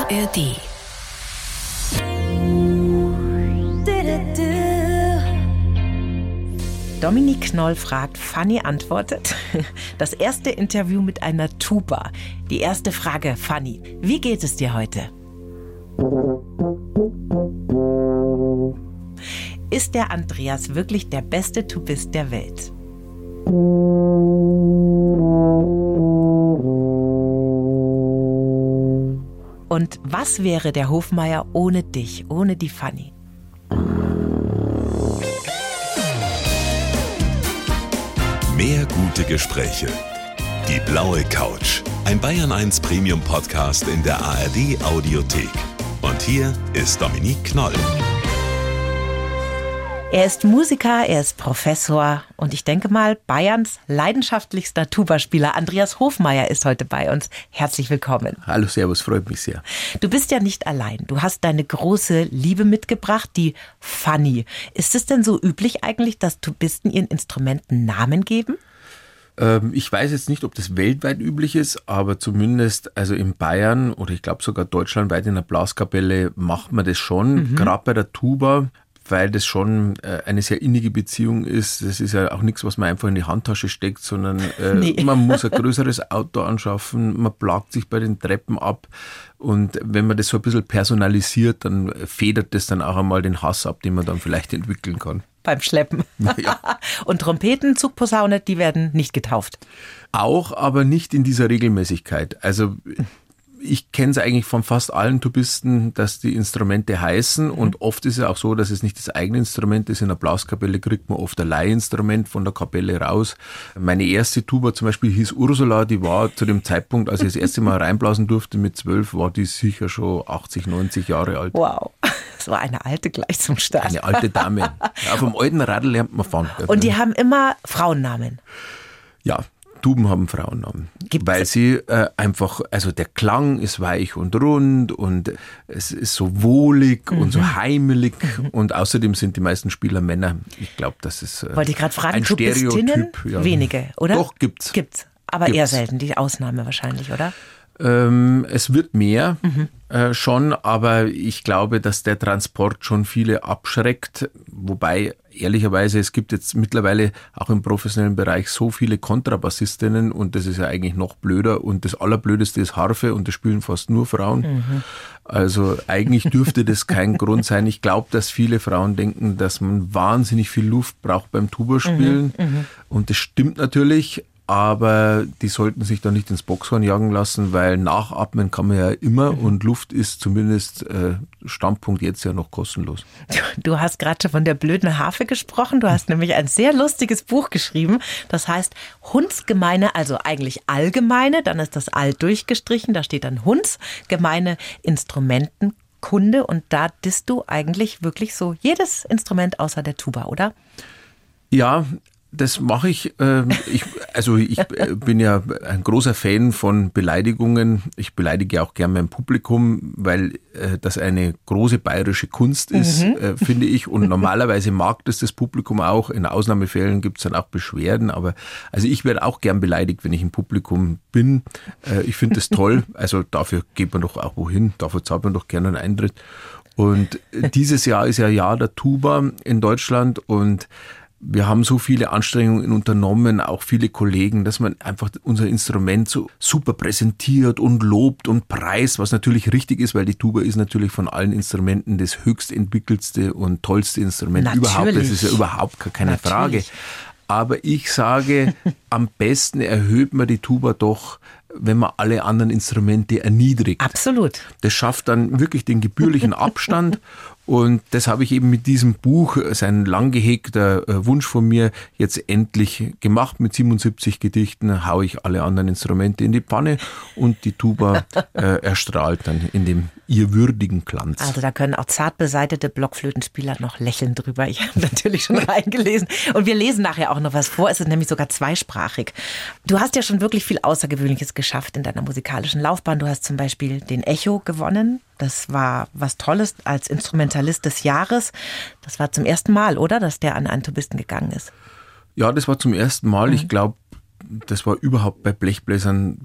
ARD. Dominique Knoll fragt, Fanny antwortet. Das erste Interview mit einer Tuba. Die erste Frage, Fanny, wie geht es dir heute? Ist der Andreas wirklich der beste Tubist der Welt? Und was wäre der Hofmeier ohne dich, ohne die Fanny? Mehr gute Gespräche. Die blaue Couch. Ein Bayern 1 Premium Podcast in der ARD Audiothek. Und hier ist Dominique Knoll. Er ist Musiker, er ist Professor und ich denke mal, Bayerns leidenschaftlichster Tubaspieler Andreas Hofmeier ist heute bei uns. Herzlich willkommen. Hallo, servus, freut mich sehr. Du bist ja nicht allein. Du hast deine große Liebe mitgebracht, die Fanny. Ist es denn so üblich eigentlich, dass Tubisten ihren Instrumenten Namen geben? Ich weiß jetzt nicht, ob das weltweit üblich ist, aber zumindest also in Bayern oder ich glaube sogar deutschlandweit in der Blaskapelle macht man das schon, gerade bei der Tuba, weil das schon eine sehr innige Beziehung ist. Das ist ja auch nichts, was man einfach in die Handtasche steckt, sondern man muss ein größeres Auto anschaffen, man plagt sich bei den Treppen ab und wenn man das so ein bisschen personalisiert, dann federt das dann auch einmal den Hass ab, den man dann vielleicht entwickeln kann. Beim Schleppen. Ja. Und Trompeten, Zugposaune, die werden nicht getauft. Auch, aber nicht in dieser Regelmäßigkeit. Also ich kenne es eigentlich von fast allen Tubisten, dass die Instrumente heißen und oft ist es auch so, dass es nicht das eigene Instrument ist. In der Blaskapelle kriegt man oft ein Leihinstrument von der Kapelle raus. Meine erste Tuba zum Beispiel hieß Ursula, die war zu dem Zeitpunkt, als ich das erste Mal reinblasen durfte mit 12, war die sicher schon 80, 90 Jahre alt. Wow, das war eine alte gleich zum Start. Eine alte Dame. Ja, vom alten Radl lernt man fahren. Und die haben immer Frauennamen? Ja. Tuben haben Frauennamen, weil sie einfach, also der Klang ist weich und rund und es ist so wohlig und so heimelig und außerdem sind die meisten Spieler Männer. Ich glaube, das ist wollte ich gerade fragen, ein Stereotyp. Ja. Wenige, oder? Doch, gibt's. Aber eher selten, die Ausnahme wahrscheinlich, oder? Es wird mehr schon, aber ich glaube, dass der Transport schon viele abschreckt, wobei ehrlicherweise, es gibt jetzt mittlerweile auch im professionellen Bereich so viele Kontrabassistinnen und das ist ja eigentlich noch blöder und das Allerblödeste ist Harfe und das spielen fast nur Frauen. Also eigentlich dürfte das kein Grund sein. Ich glaube, dass viele Frauen denken, dass man wahnsinnig viel Luft braucht beim Tuba-Spielen und das stimmt natürlich. Aber die sollten sich da nicht ins Boxhorn jagen lassen, weil nachatmen kann man ja immer und Luft ist zumindest Standpunkt jetzt ja noch kostenlos. Du hast gerade schon von der blöden Harfe gesprochen. Du hast nämlich ein sehr lustiges Buch geschrieben. Das heißt Hundsgemeine, also eigentlich allgemeine, dann ist das All durchgestrichen, da steht dann Hundsgemeine Instrumentenkunde und da disst du eigentlich wirklich so jedes Instrument außer der Tuba, oder? Ja, das mache ich. Ich bin ja ein großer Fan von Beleidigungen. Ich beleidige auch gerne mein Publikum, weil das eine große bayerische Kunst ist, finde ich. Und normalerweise mag das Publikum auch. In Ausnahmefällen gibt es dann auch Beschwerden. Aber also ich werde auch gern beleidigt, wenn ich im Publikum bin. Ich finde das toll. Also dafür geht man doch auch wohin. Dafür zahlt man doch gerne einen Eintritt. Und dieses Jahr ist ja Jahr der Tuba in Deutschland und wir haben so viele Anstrengungen unternommen, auch viele Kollegen, dass man einfach unser Instrument so super präsentiert und lobt und preist, was natürlich richtig ist, weil die Tuba ist natürlich von allen Instrumenten das höchst entwickelste und tollste Instrument überhaupt. Das ist ja überhaupt keine Frage. Aber ich sage, am besten erhöht man die Tuba doch, wenn man alle anderen Instrumente erniedrigt. Absolut. Das schafft dann wirklich den gebührlichen Abstand. Und das habe ich eben mit diesem Buch, ist ein lang gehegter Wunsch von mir, jetzt endlich gemacht. Mit 77 Gedichten haue ich alle anderen Instrumente in die Pfanne und die Tuba erstrahlt dann in dem ihr würdigen Glanz. Also da können auch zart beseitete Blockflötenspieler noch lächeln drüber. Ich habe natürlich schon reingelesen. Und wir lesen nachher auch noch was vor. Es ist nämlich sogar zweisprachig. Du hast ja schon wirklich viel Außergewöhnliches geschafft in deiner musikalischen Laufbahn. Du hast zum Beispiel den Echo gewonnen. Das war was Tolles als Instrumentalist des Jahres. Das war zum ersten Mal, oder? Dass der an einen Tubisten gegangen ist. Ja, das war zum ersten Mal. Ich glaube, das war überhaupt bei Blechbläsern so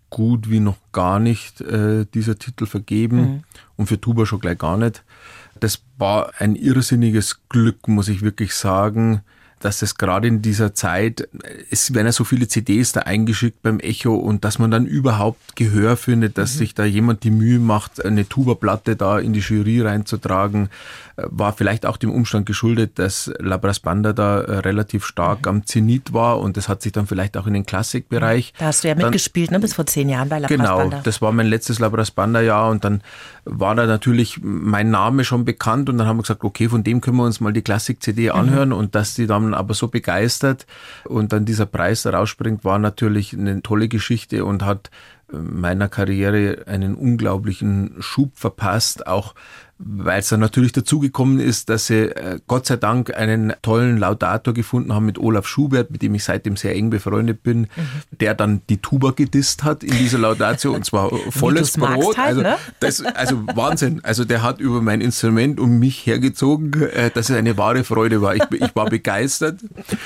gut wie noch gar nicht dieser Titel vergeben und für Tuba schon gleich gar nicht. Das war ein irrsinniges Glück, muss ich wirklich sagen, dass es gerade in dieser Zeit, es werden ja so viele CDs da eingeschickt beim Echo und dass man dann überhaupt Gehör findet, dass sich da jemand die Mühe macht, eine Tuba-Platte da in die Jury reinzutragen, war vielleicht auch dem Umstand geschuldet, dass La Brass Banda da relativ stark am Zenit war und das hat sich dann vielleicht auch in den Klassikbereich. Da hast du ja mitgespielt, ne, bis vor 10 Jahren bei La Brass Banda. Genau, das war mein letztes La Brass Banda Jahr und dann war da natürlich mein Name schon bekannt und dann haben wir gesagt, okay, von dem können wir uns mal die Klassik-CD anhören und dass die dann aber so begeistert und dann dieser Preis da rausspringt, war natürlich eine tolle Geschichte und hat meiner Karriere einen unglaublichen Schub verpasst, auch weil es dann natürlich dazugekommen ist, dass sie Gott sei Dank einen tollen Laudator gefunden haben mit Olaf Schubert, mit dem ich seitdem sehr eng befreundet bin, der dann die Tuba gedisst hat in dieser Laudatio und zwar volles Brot. Halt, ne? Also Wahnsinn. Also der hat über mein Instrument um mich hergezogen, dass es eine wahre Freude war. Ich war begeistert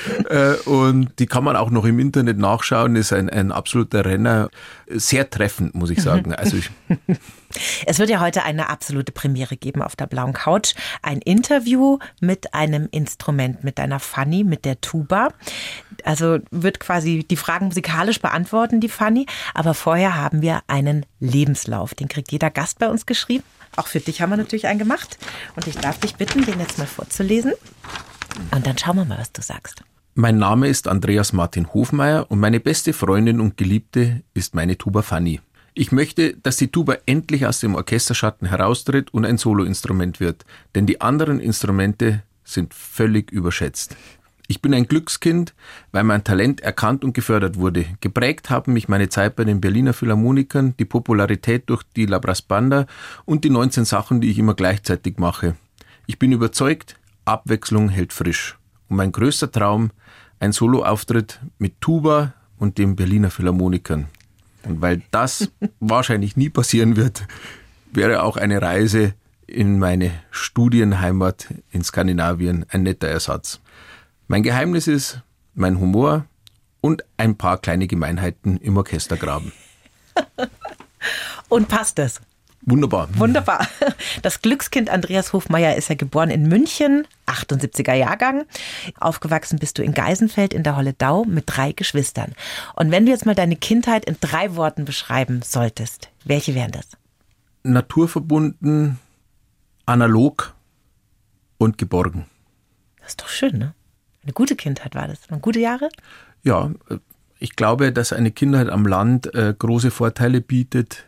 und die kann man auch noch im Internet nachschauen, ist ein absoluter Renner. Sehr treffend, muss ich sagen. Also es wird ja heute eine absolute Premiere geben auf der blauen Couch. Ein Interview mit einem Instrument, mit deiner Fanny, mit der Tuba. Also wird quasi die Fragen musikalisch beantworten, die Fanny. Aber vorher haben wir einen Lebenslauf. Den kriegt jeder Gast bei uns geschrieben. Auch für dich haben wir natürlich einen gemacht. Und ich darf dich bitten, den jetzt mal vorzulesen. Und dann schauen wir mal, was du sagst. Mein Name ist Andreas Martin Hofmeier und meine beste Freundin und Geliebte ist meine Tuba Fanny. Ich möchte, dass die Tuba endlich aus dem Orchesterschatten heraustritt und ein Soloinstrument wird, denn die anderen Instrumente sind völlig überschätzt. Ich bin ein Glückskind, weil mein Talent erkannt und gefördert wurde. Geprägt haben mich meine Zeit bei den Berliner Philharmonikern, die Popularität durch die La Brass Banda und die 19 Sachen, die ich immer gleichzeitig mache. Ich bin überzeugt, Abwechslung hält frisch. Und mein größter Traum, ein Soloauftritt mit Tuba und den Berliner Philharmonikern. Und weil das wahrscheinlich nie passieren wird, wäre auch eine Reise in meine Studienheimat in Skandinavien ein netter Ersatz. Mein Geheimnis ist mein Humor und ein paar kleine Gemeinheiten im Orchestergraben. Und passt das? Wunderbar. Wunderbar. Das Glückskind Andreas Hofmeier ist ja geboren in München, 78er Jahrgang. Aufgewachsen bist du in Geisenfeld in der Holledau mit 3 Geschwistern. Und wenn du jetzt mal deine Kindheit in 3 Worten beschreiben solltest, welche wären das? Naturverbunden, analog und geborgen. Das ist doch schön, ne? Eine gute Kindheit war das. Waren gute Jahre? Ja, ich glaube, dass eine Kindheit am Land große Vorteile bietet.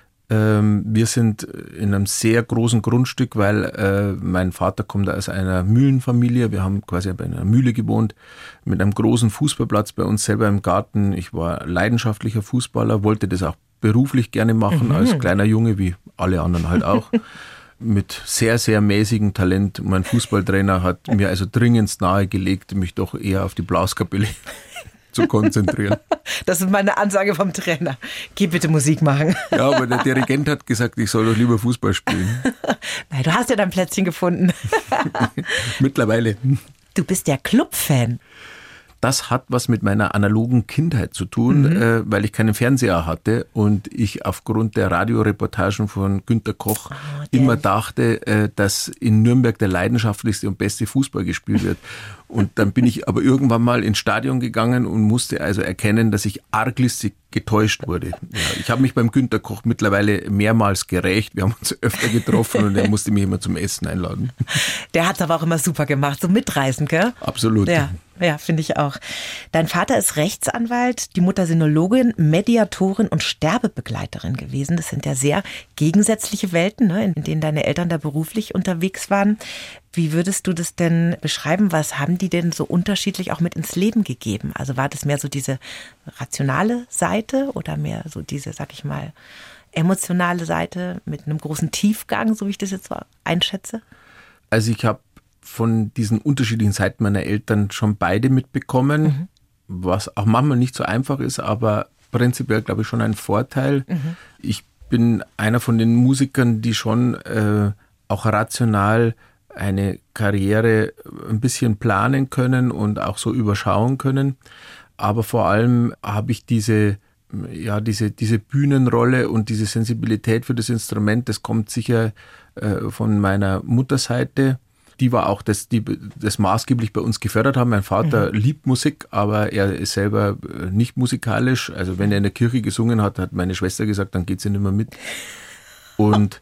Wir sind in einem sehr großen Grundstück, weil mein Vater kommt aus einer Mühlenfamilie. Wir haben quasi bei einer Mühle gewohnt, mit einem großen Fußballplatz bei uns selber im Garten. Ich war leidenschaftlicher Fußballer, wollte das auch beruflich gerne machen, als kleiner Junge, wie alle anderen halt auch. Mit sehr, sehr mäßigem Talent. Mein Fußballtrainer hat mir also dringendst nahegelegt, mich doch eher auf die Blaskapelle zu konzentrieren. Das ist meine Ansage vom Trainer. Geh bitte Musik machen. Ja, aber der Dirigent hat gesagt, ich soll doch lieber Fußball spielen. Nein, du hast ja dein Plätzchen gefunden. Mittlerweile. Du bist ja Clubfan. Das hat was mit meiner analogen Kindheit zu tun, weil ich keinen Fernseher hatte und ich aufgrund der Radioreportagen von Günter Koch immer dachte, dass in Nürnberg der leidenschaftlichste und beste Fußball gespielt wird. Und dann bin ich aber irgendwann mal ins Stadion gegangen und musste also erkennen, dass ich arglistig getäuscht wurde. Ja, ich habe mich beim Günter Koch mittlerweile mehrmals gerächt. Wir haben uns öfter getroffen und er musste mich immer zum Essen einladen. Der hat es aber auch immer super gemacht, so mitreißend, gell? Absolut. Ja, finde ich auch. Dein Vater ist Rechtsanwalt, die Mutter Sinologin, Mediatorin und Sterbebegleiterin gewesen. Das sind ja sehr gegensätzliche Welten, ne, in denen deine Eltern da beruflich unterwegs waren. Wie würdest du das denn beschreiben? Was haben die denn so unterschiedlich auch mit ins Leben gegeben? Also war das mehr so diese rationale Seite oder mehr so diese, sag ich mal, emotionale Seite mit einem großen Tiefgang, so wie ich das jetzt so einschätze? Also ich habe von diesen unterschiedlichen Seiten meiner Eltern schon beide mitbekommen, was auch manchmal nicht so einfach ist, aber prinzipiell glaube ich schon ein Vorteil. Ich bin einer von den Musikern, die schon auch rational eine Karriere ein bisschen planen können und auch so überschauen können. Aber vor allem habe ich diese ja, diese Bühnenrolle und diese Sensibilität für das Instrument, das kommt sicher von meiner Mutterseite. Die war auch das maßgeblich bei uns gefördert haben. Mein Vater liebt Musik, aber er ist selber nicht musikalisch. Also wenn er in der Kirche gesungen hat, hat meine Schwester gesagt, dann geht sie nicht mehr mit. Und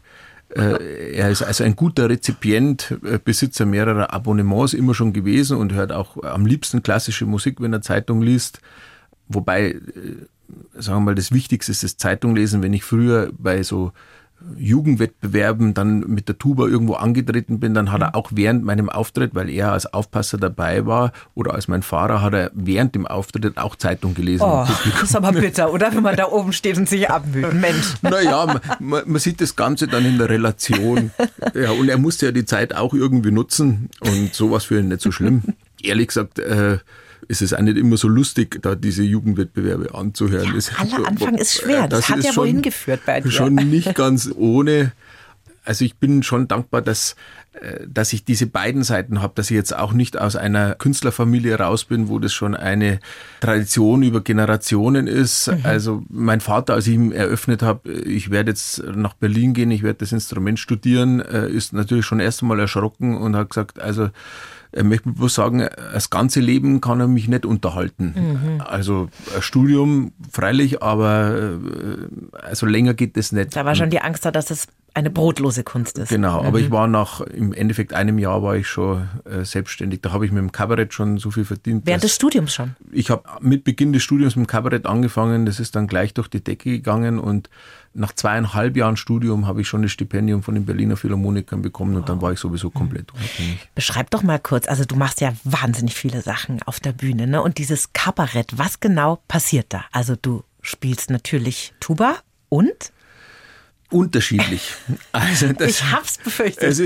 er ist also ein guter Rezipient, Besitzer mehrerer Abonnements immer schon gewesen und hört auch am liebsten klassische Musik, wenn er Zeitung liest. Wobei, sagen wir mal, das Wichtigste ist das Zeitunglesen. Wenn ich früher bei so Jugendwettbewerben dann mit der Tuba irgendwo angetreten bin, dann hat er auch während meinem Auftritt, weil er als Aufpasser dabei war oder als mein Fahrer, hat er während dem Auftritt auch Zeitung gelesen. Oh, das ist aber bitter, oder? Wenn man da oben steht und sich abmüht. Mensch. Naja, man sieht das Ganze dann in der Relation. Ja, und er musste ja die Zeit auch irgendwie nutzen und sowas für ihn nicht so schlimm. Ehrlich gesagt, ist es auch nicht immer so lustig, da diese Jugendwettbewerbe anzuhören. Ja, Anfang ist schwer. Das hat ja wohin geführt bei dir. Schon nicht ganz ohne. Also ich bin schon dankbar, dass ich diese beiden Seiten habe, dass ich jetzt auch nicht aus einer Künstlerfamilie raus bin, wo das schon eine Tradition über Generationen ist. Also mein Vater, als ich ihm eröffnet habe, ich werde jetzt nach Berlin gehen, ich werde das Instrument studieren, ist natürlich schon erst einmal erschrocken und hat gesagt, also er möchte bloß sagen, das ganze Leben kann er mich nicht unterhalten. Also ein Studium freilich, aber also länger geht das nicht. Da war schon die Angst da, dass es eine brotlose Kunst ist. Genau, aber ich war im Endeffekt einem Jahr war ich schon selbstständig. Da habe ich mit dem Kabarett schon so viel verdient. Während des Studiums schon? Ich habe mit Beginn des Studiums mit dem Kabarett angefangen. Das ist dann gleich durch die Decke gegangen und nach 2,5 Jahren Studium habe ich schon das Stipendium von den Berliner Philharmonikern bekommen und dann war ich sowieso komplett unabhängig. Beschreib doch mal kurz, also du machst ja wahnsinnig viele Sachen auf der Bühne, ne? Und dieses Kabarett, was genau passiert da? Also du spielst natürlich Tuba und? Unterschiedlich. Also ich hab's befürchtet. Es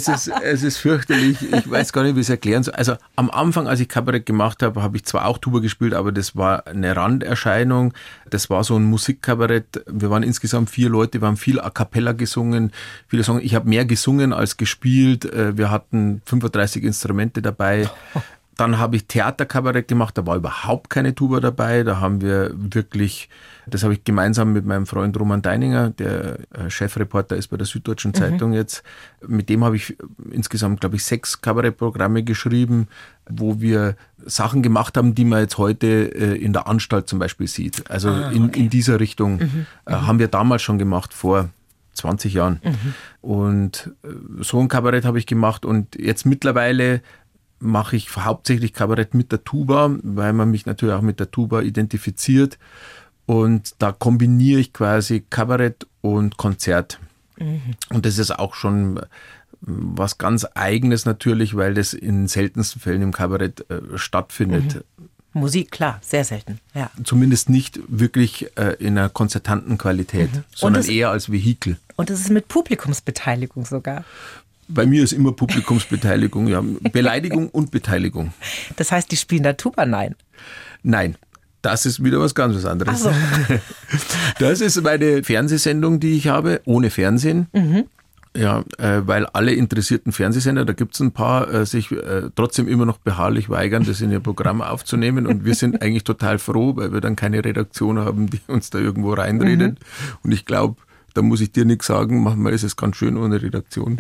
ist fürchterlich. Ich weiß gar nicht, wie ich es erklären soll. Also am Anfang, als ich Kabarett gemacht habe, habe ich zwar auch Tuba gespielt, aber das war eine Randerscheinung. Das war so ein Musikkabarett. Wir waren insgesamt 4 Leute, wir haben viel A Cappella gesungen, viele Songs. Ich habe mehr gesungen als gespielt. Wir hatten 35 Instrumente dabei. Dann habe ich Theaterkabarett gemacht, da war überhaupt keine Tuba dabei. Da haben wir wirklich, das habe ich gemeinsam mit meinem Freund Roman Deininger, der Chefreporter ist bei der Süddeutschen Zeitung jetzt. Mit dem habe ich insgesamt, glaube ich, 6 Kabarettprogramme geschrieben, wo wir Sachen gemacht haben, die man jetzt heute in der Anstalt zum Beispiel sieht. Also in dieser Richtung haben wir damals schon gemacht, vor 20 Jahren. Und so ein Kabarett habe ich gemacht und jetzt mittlerweile mache ich hauptsächlich Kabarett mit der Tuba, weil man mich natürlich auch mit der Tuba identifiziert. Und da kombiniere ich quasi Kabarett und Konzert. Und das ist auch schon was ganz Eigenes natürlich, weil das in seltensten Fällen im Kabarett stattfindet. Musik, klar, sehr selten. Ja. Zumindest nicht wirklich in einer konzertanten Qualität, sondern eher als Vehikel. Und es ist mit Publikumsbeteiligung sogar. Bei mir ist immer Publikumsbeteiligung, ja. Beleidigung und Beteiligung. Das heißt, die spielen da Tuba? Nein. Nein, das ist wieder was ganz anderes. Ach so. Das ist meine Fernsehsendung, die ich habe, ohne Fernsehen. Ja, weil alle interessierten Fernsehsender, da gibt es ein paar, sich trotzdem immer noch beharrlich weigern, das in ihr Programm aufzunehmen. Und wir sind eigentlich total froh, weil wir dann keine Redaktion haben, die uns da irgendwo reinredet. Und ich glaube, da muss ich dir nichts sagen, manchmal ist es ganz schön ohne Redaktion.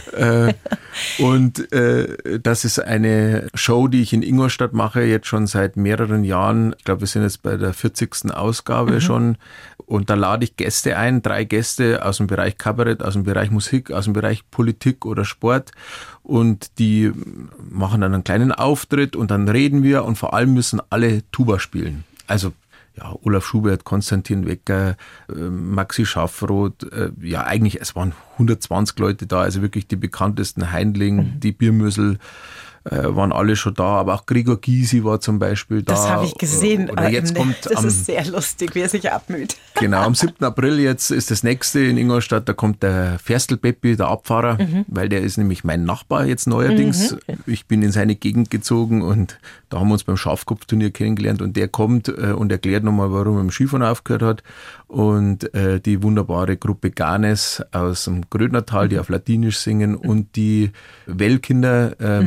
Das ist eine Show, die ich in Ingolstadt mache, jetzt schon seit mehreren Jahren. Ich glaube, wir sind jetzt bei der 40. Ausgabe schon. Und da lade ich Gäste ein, 3 Gäste aus dem Bereich Kabarett, aus dem Bereich Musik, aus dem Bereich Politik oder Sport. Und die machen dann einen kleinen Auftritt und dann reden wir und vor allem müssen alle Tuba spielen. Also ja, Olaf Schubert, Konstantin Wecker, Maxi Schaffroth, ja eigentlich, es waren 120 Leute da, also wirklich die bekanntesten, Heindling, die Biermüssel, waren alle schon da, aber auch Gregor Gysi war zum Beispiel da. Das habe ich gesehen. Das ist sehr lustig, wie er sich abmüht. Genau, am 7. April jetzt ist das nächste in Ingolstadt, da kommt der Ferstel-Peppi, der Abfahrer, weil der ist nämlich mein Nachbar jetzt neuerdings. Ich bin in seine Gegend gezogen und da haben wir uns beim Schafkopfturnier kennengelernt und der kommt und erklärt nochmal, warum er mit dem Skifahren aufgehört hat. Und die wunderbare Gruppe Ganes aus dem Grödnertal, die auf Ladinisch singen und die Wellkinder, Maria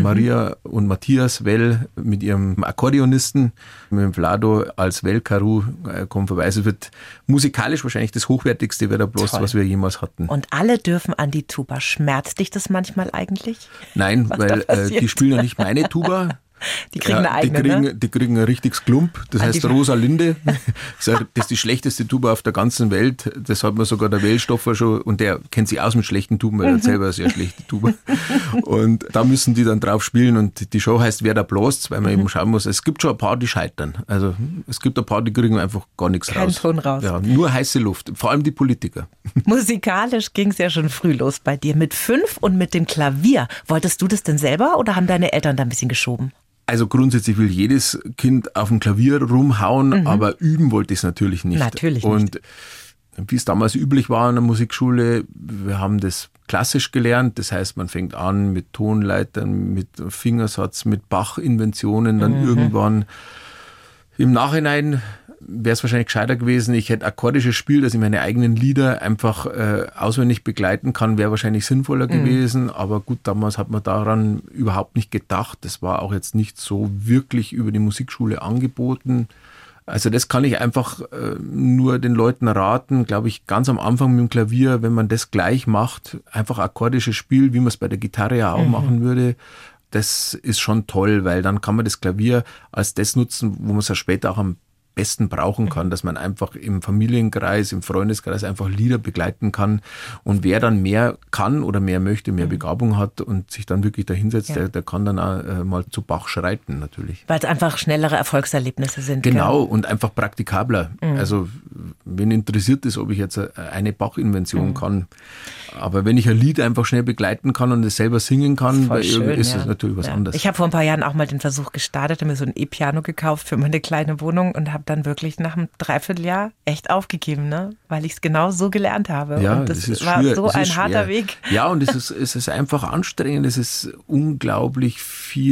Tina und Matthias Well mit ihrem Akkordeonisten, mit dem Vlado als Well-Karu kommen vorbei. Also wird musikalisch wahrscheinlich das hochwertigste Werder-Blas, was wir jemals hatten. Und alle dürfen an die Tuba. Schmerzt dich das manchmal eigentlich? Nein, weil die spielen ja nicht meine Tuba. Die kriegen eine eigene, die kriegen ein richtiges Klump, das heißt Rosalinde. Das ist die schlechteste Tuba auf der ganzen Welt. Das hat mir sogar der Wellstoffer schon, und der kennt sich aus mit schlechten Tuben, weil er hat selber eine sehr schlechte Tuba. Und da müssen die dann drauf spielen und die Show heißt Werder Blas, weil man eben schauen muss, es gibt schon ein paar, die scheitern. Also es gibt ein paar, die kriegen einfach gar nichts raus. Kein Ton raus. Ja, nur heiße Luft, vor allem die Politiker. Musikalisch ging es ja schon früh los bei dir. Mit 5 und mit dem Klavier. Wolltest du das denn selber oder haben deine Eltern da ein bisschen geschoben? Also grundsätzlich will jedes Kind auf dem Klavier rumhauen, aber üben wollte ich es natürlich nicht. Natürlich nicht. Und wie es damals üblich war in der Musikschule, wir haben das klassisch gelernt. Das heißt, man fängt an mit Tonleitern, mit Fingersatz, mit Bach-Inventionen, dann irgendwann im Nachhinein wäre es wahrscheinlich gescheiter gewesen, ich hätte akkordisches Spiel, dass ich meine eigenen Lieder einfach auswendig begleiten kann, wäre wahrscheinlich sinnvoller gewesen. Aber gut, damals hat man daran überhaupt nicht gedacht. Das war auch jetzt nicht so wirklich über die Musikschule angeboten. Also das kann ich einfach nur den Leuten raten, glaube ich, ganz am Anfang mit dem Klavier, wenn man das gleich macht, einfach akkordisches Spiel, wie man es bei der Gitarre ja auch machen würde. Das ist schon toll, weil dann kann man das Klavier als das nutzen, wo man es ja später auch am besten brauchen kann, dass man einfach im Familienkreis, im Freundeskreis einfach Lieder begleiten kann. Und wer dann mehr kann oder mehr möchte, mehr Begabung hat und sich dann wirklich da hinsetzt, der kann dann auch mal zu Bach schreiten natürlich. Weil es einfach schnellere Erfolgserlebnisse sind. Genau, und einfach praktikabler. Also wen interessiert es, ob ich jetzt eine Bach-Invention kann. Aber wenn ich ein Lied einfach schnell begleiten kann und es selber singen kann, ist es natürlich was anderes. Ich habe vor ein paar Jahren auch mal den Versuch gestartet, habe mir so ein E-Piano gekauft für meine kleine Wohnung und habe dann wirklich nach einem Dreivierteljahr echt aufgegeben, ne? Weil ich es genau so gelernt habe. Ja, und das ist war schwer. so ein harter Weg. Ja, und es ist einfach anstrengend. Es ist unglaublich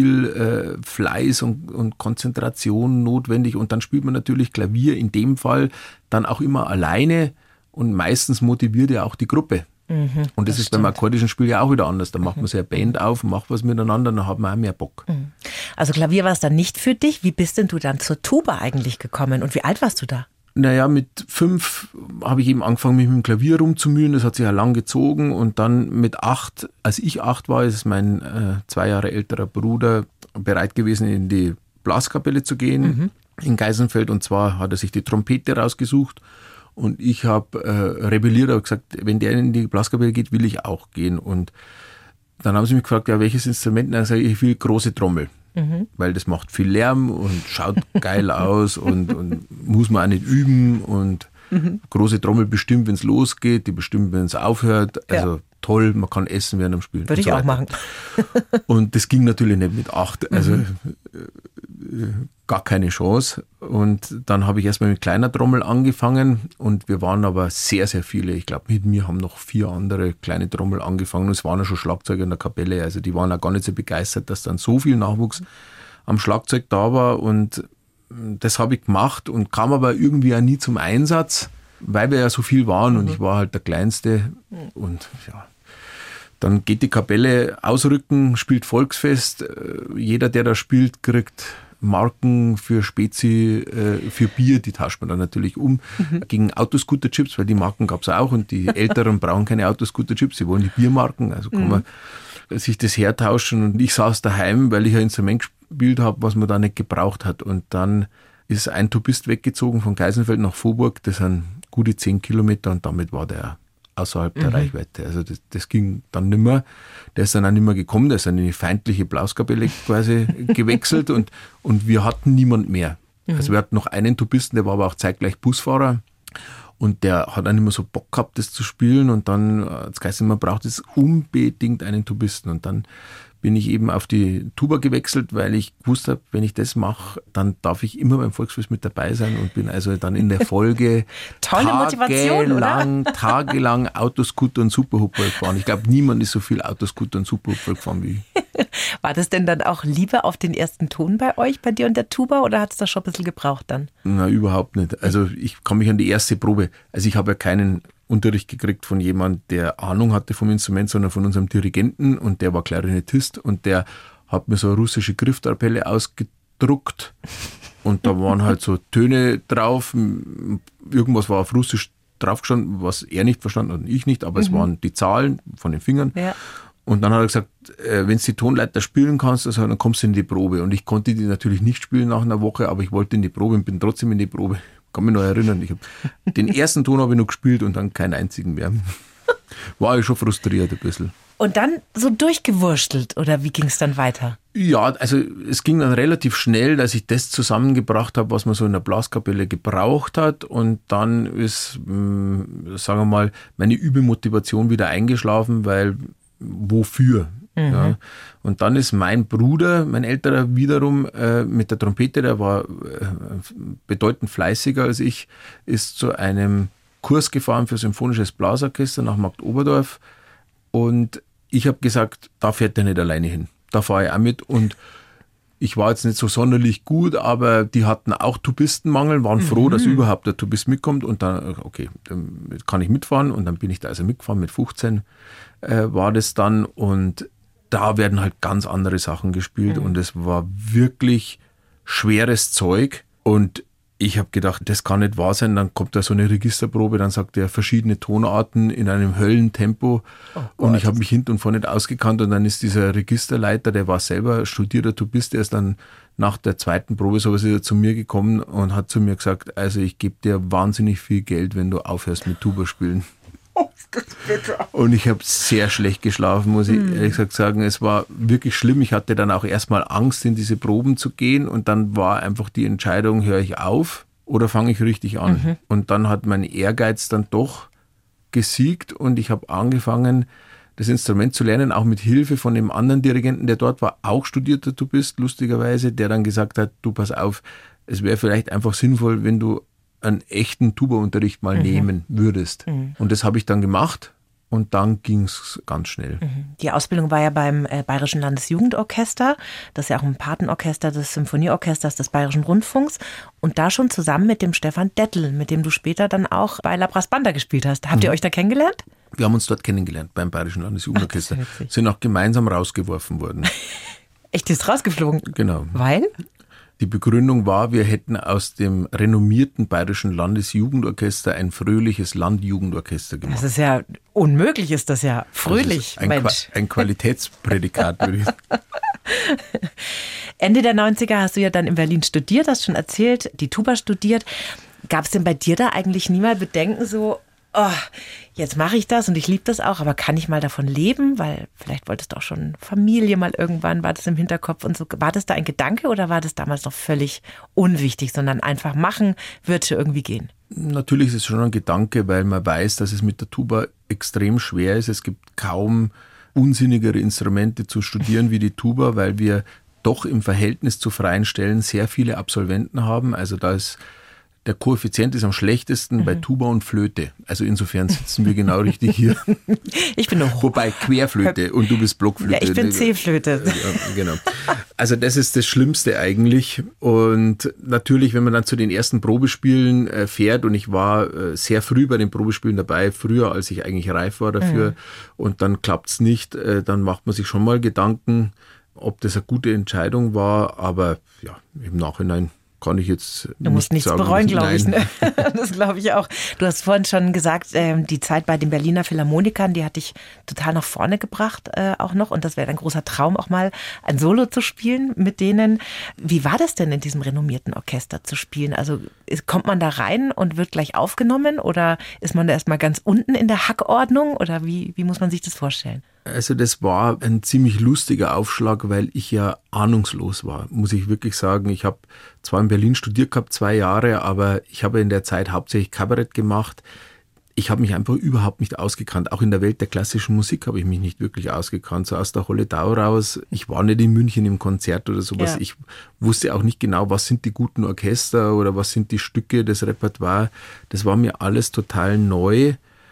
viel Fleiß und Konzentration notwendig. Und dann spielt man natürlich Klavier in dem Fall dann auch immer alleine und meistens motiviert ja auch die Gruppe. Und das ist beim akkordischen Spiel ja auch wieder anders. Da macht man sich eine Band auf, macht was miteinander, dann hat man auch mehr Bock. Also Klavier war es dann nicht für dich. Wie bist denn du dann zur Tuba eigentlich gekommen und wie alt warst du da? Naja, mit 5 habe ich eben angefangen, mich mit dem Klavier rumzumühen. Das hat sich ja lang gezogen. Und dann mit 8, als ich 8 war, ist mein 2 Jahre älterer Bruder bereit gewesen, in die Blaskapelle zu gehen in Geisenfeld. Und zwar hat er sich die Trompete rausgesucht. Und ich habe rebelliert, habe gesagt, wenn der in die Blaskapelle geht, will ich auch gehen. Und dann haben sie mich gefragt, ja, welches Instrument? Dann sage ich will große Trommel, weil das macht viel Lärm und schaut geil aus und muss man auch nicht üben. Und große Trommel bestimmt, wenn es losgeht, die bestimmt, wenn es aufhört. Also toll, man kann essen während dem Spielen. Würde ich auch machen. Und das ging natürlich nicht mit 8. Also gar keine Chance. Und dann habe ich erstmal mit kleiner Trommel angefangen und wir waren aber sehr, sehr viele. Ich glaube, mit mir haben noch 4 andere kleine Trommel angefangen und es waren ja schon Schlagzeuger in der Kapelle. Also die waren auch gar nicht so begeistert, dass dann so viel Nachwuchs am Schlagzeug da war und das habe ich gemacht und kam aber irgendwie auch nie zum Einsatz, weil wir ja so viel waren und ich war halt der Kleinste und ja. Dann geht die Kapelle ausrücken, spielt Volksfest. Jeder, der da spielt, kriegt Marken für Spezi, für Bier. Die tauscht man dann natürlich um gegen Autoscooter-Chips, weil die Marken gab es auch. Und die Älteren brauchen keine Autoscooter-Chips, sie wollen die Biermarken. Also kann man sich das hertauschen. Und ich saß daheim, weil ich ein Instrument gespielt habe, was man da nicht gebraucht hat. Und dann ist ein Tubist weggezogen von Geisenfeld nach Vorburg. Das sind gute 10 Kilometer und damit war der außerhalb der Reichweite. Also das ging dann nimmer. Der ist dann auch nimmer gekommen. Der ist dann in die feindliche Blaskapelle quasi gewechselt und wir hatten niemand mehr. Also wir hatten noch einen Tubisten, der war aber auch zeitgleich Busfahrer und der hat dann immer so Bock gehabt, das zu spielen und dann, das heißt, man braucht es unbedingt einen Tubisten und dann bin ich eben auf die Tuba gewechselt, weil ich gewusst habe, wenn ich das mache, dann darf ich immer beim Volksfest mit dabei sein und bin also dann in der Folge tolle Motivation, oder? tagelang Autoscooter und Superhupfer gefahren. Ich glaube, niemand ist so viel Autoscooter und Superhupfer gefahren wie ich. War das denn dann auch Liebe auf den ersten Ton bei euch, bei dir und der Tuba, oder hat es das schon ein bisschen gebraucht dann? Na, überhaupt nicht. Also ich kann mich an die erste Probe, also ich habe ja keinen Unterricht gekriegt von jemand, der Ahnung hatte vom Instrument, sondern von unserem Dirigenten und der war Klarinettist und der habe mir so eine russische Grifftabelle ausgedruckt und da waren halt so Töne drauf. Irgendwas war auf Russisch draufgestanden, was er nicht verstanden hat und ich nicht, aber es waren die Zahlen von den Fingern. Ja. Und dann hat er gesagt, wenn du die Tonleiter spielen kannst, also dann kommst du in die Probe. Und ich konnte die natürlich nicht spielen nach einer Woche, aber ich wollte in die Probe und bin trotzdem in die Probe. Ich kann mich noch erinnern, den ersten Ton habe ich noch gespielt und dann keinen einzigen mehr. War ich schon frustriert ein bisschen. Und dann so durchgewurstelt, oder wie ging es dann weiter? Ja, also es ging dann relativ schnell, dass ich das zusammengebracht habe, was man so in der Blaskapelle gebraucht hat. Und dann ist, sagen wir mal, meine Übemotivation wieder eingeschlafen, weil wofür? Ja. Und dann ist mein Bruder, mein älterer wiederum, mit der Trompete, der war bedeutend fleißiger als ich, ist zu einem Kurs gefahren für Symphonisches Blasorchester nach Marktoberdorf. Und ich habe gesagt, da fährt er nicht alleine hin. Da fahre ich auch mit. Und ich war jetzt nicht so sonderlich gut, aber die hatten auch Tubistenmangel, waren froh, dass überhaupt der Tubist mitkommt. Und dann, okay, dann kann ich mitfahren. Und dann bin ich da also mitgefahren, mit 15 war das dann. Und da werden halt ganz andere Sachen gespielt. Und es war wirklich schweres Zeug. Und ich habe gedacht, das kann nicht wahr sein. Dann kommt da so eine Registerprobe, dann sagt er verschiedene Tonarten in einem Höllentempo. Und ich habe mich hinten und vorne nicht ausgekannt. Und dann ist dieser Registerleiter, der war selber studierter Tubist, der ist dann nach der zweiten Probe sowas wieder zu mir gekommen und hat zu mir gesagt, also ich gebe dir wahnsinnig viel Geld, wenn du aufhörst mit Tuba spielen. Und ich habe sehr schlecht geschlafen, muss ich ehrlich gesagt sagen. Es war wirklich schlimm. Ich hatte dann auch erstmal Angst, in diese Proben zu gehen. Und dann war einfach die Entscheidung, höre ich auf oder fange ich richtig an? Und dann hat mein Ehrgeiz dann doch gesiegt und ich habe angefangen, das Instrument zu lernen, auch mit Hilfe von dem anderen Dirigenten, der dort war, auch studierter Tubist, lustigerweise, der dann gesagt hat, du pass auf, es wäre vielleicht einfach sinnvoll, wenn du einen echten Tuba-Unterricht mal nehmen würdest. Und das habe ich dann gemacht und dann ging es ganz schnell. Die Ausbildung war ja beim Bayerischen Landesjugendorchester. Das ist ja auch ein Patenorchester des Symphonieorchesters des Bayerischen Rundfunks. Und da schon zusammen mit dem Stefan Dettel, mit dem du später dann auch bei La Brass Banda gespielt hast. Habt ihr euch da kennengelernt? Wir haben uns dort kennengelernt beim Bayerischen Landesjugendorchester. Sind auch gemeinsam rausgeworfen worden. Echt, ist rausgeflogen? Genau. Weil? Die Begründung war, wir hätten aus dem renommierten Bayerischen Landesjugendorchester ein fröhliches Landjugendorchester gemacht. Das ist ja unmöglich, ist das ja. Fröhlich, das Mensch. Ein Qualitätsprädikat, würde ich sagen. Ende der 90er hast du ja dann in Berlin studiert, hast schon erzählt, die Tuba studiert. Gab es denn bei dir da eigentlich nie mal Bedenken so, oh, jetzt mache ich das und ich liebe das auch, aber kann ich mal davon leben? Weil vielleicht wolltest du auch schon Familie mal irgendwann, war das im Hinterkopf und so. War das da ein Gedanke oder war das damals noch völlig unwichtig, sondern einfach machen, wird schon irgendwie gehen? Natürlich ist es schon ein Gedanke, weil man weiß, dass es mit der Tuba extrem schwer ist. Es gibt kaum unsinnigere Instrumente zu studieren wie die Tuba, weil wir doch im Verhältnis zu freien Stellen sehr viele Absolventen haben. Also da ist der Koeffizient ist am schlechtesten bei Tuba und Flöte. Also insofern sitzen wir genau richtig hier. Ich bin noch. Wobei Querflöte und du bist Blockflöte. Ja, ich bin C-Flöte. Ja, genau. Also das ist das Schlimmste eigentlich. Und natürlich, wenn man dann zu den ersten Probespielen fährt, und ich war sehr früh bei den Probespielen dabei, früher als ich eigentlich reif war dafür, und dann klappt's nicht, dann macht man sich schon mal Gedanken, ob das eine gute Entscheidung war. Aber ja, im Nachhinein kann ich jetzt Du musst nichts sagen, bereuen, glaube ich. Ne? Das glaube ich auch. Du hast vorhin schon gesagt, die Zeit bei den Berliner Philharmonikern, die hat dich total nach vorne gebracht auch noch. Und das wäre ein großer Traum, auch mal ein Solo zu spielen mit denen. Wie war das denn in diesem renommierten Orchester zu spielen? Also kommt man da rein und wird gleich aufgenommen oder ist man da erstmal ganz unten in der Hackordnung? Oder wie muss man sich das vorstellen? Also das war ein ziemlich lustiger Aufschlag, weil ich ja ahnungslos war, muss ich wirklich sagen. Ich habe zwar in Berlin studiert gehabt, 2 Jahre, aber ich habe in der Zeit hauptsächlich Kabarett gemacht. Ich habe mich einfach überhaupt nicht ausgekannt. Auch in der Welt der klassischen Musik habe ich mich nicht wirklich ausgekannt. So aus der Holledau raus. Ich war nicht in München im Konzert oder sowas. Ja. Ich wusste auch nicht genau, was sind die guten Orchester oder was sind die Stücke, das Repertoire. Das war mir alles total neu.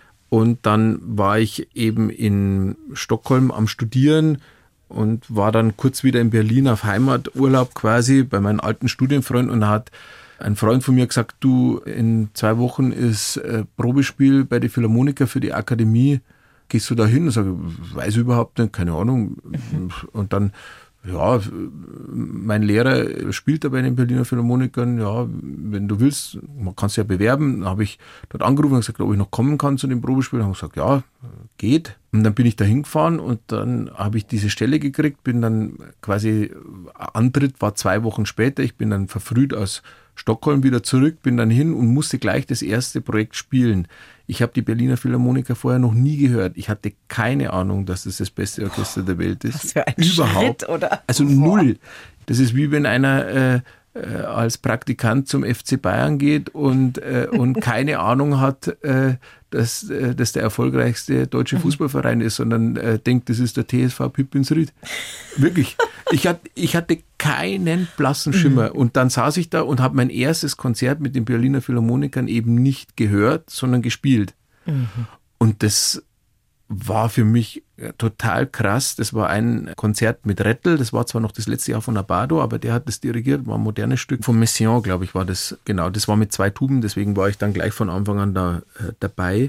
Und dann war ich eben in Stockholm am Studieren und war dann kurz wieder in Berlin auf Heimaturlaub quasi bei meinem alten Studienfreund. Und da hat ein Freund von mir gesagt, du, in 2 Wochen ist Probespiel bei den Philharmoniker für die Akademie. Gehst du da hin? Und sage, weiß ich überhaupt nicht, keine Ahnung. Und dann Ja, mein Lehrer spielt da bei den Berliner Philharmonikern. Ja, wenn du willst, man kann sich ja bewerben. Dann habe ich dort angerufen und gesagt, ob ich noch kommen kann zu dem Probespiel. Dann habe ich gesagt, ja, geht. Und dann bin ich da hingefahren und dann habe ich diese Stelle gekriegt, bin dann quasi, Antritt war 2 Wochen später. Ich bin dann verfrüht aus Stockholm wieder zurück, bin dann hin und musste gleich das erste Projekt spielen. Ich habe die Berliner Philharmoniker vorher noch nie gehört. Ich hatte keine Ahnung, dass das beste Orchester der Welt ist. Was für ein Schritt, oder? Also null. Das ist wie wenn einer als Praktikant zum FC Bayern geht und keine Ahnung hat, dass das der erfolgreichste deutsche Fußballverein ist, sondern denkt, das ist der TSV Pippins-Ried. Wirklich. Ich hatte keinen blassen Schimmer. Und dann saß ich da und habe mein erstes Konzert mit den Berliner Philharmonikern eben nicht gehört, sondern gespielt. Und das war für mich total krass. Das war ein Konzert mit Rettel. Das war zwar noch das letzte Jahr von Abbado, aber der hat das dirigiert. War ein modernes Stück von Messiaen, glaube ich, war das. Genau, das war mit 2 Tuben. Deswegen war ich dann gleich von Anfang an da dabei.